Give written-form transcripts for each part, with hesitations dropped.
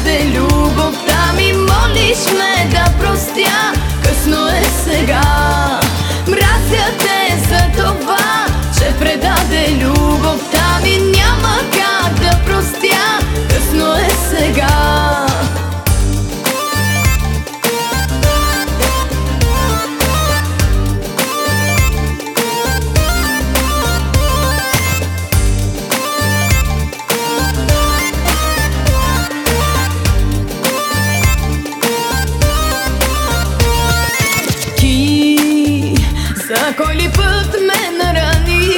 предаде любовта ми. Молиш ме да простя, късно е сега. Мразя те за това, че предаде любовта ми. Няма как да простя, късно е сега. За кой ли път ме нарани?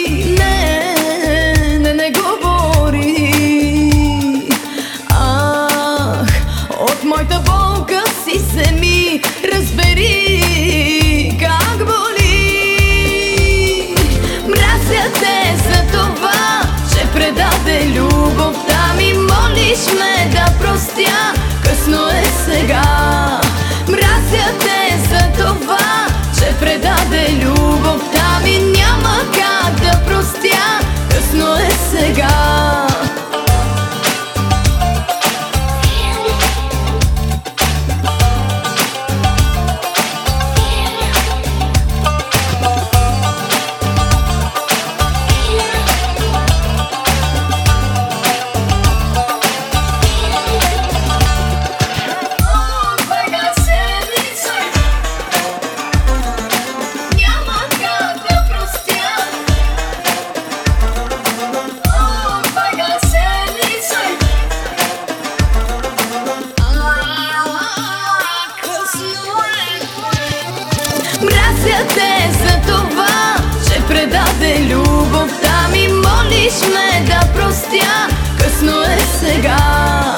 Не говори. Ах, от моята болка си вземи, разбери как боли. Мразя те за това, че предаде любовта ми. Молиш ме да простя, късно е сега. Мразя те за това, че предаде любовта ми. Няма как да простя, късно е сега. Мразя те за това, че предаде любовта ми. Молиш ме да простя, късно е сега.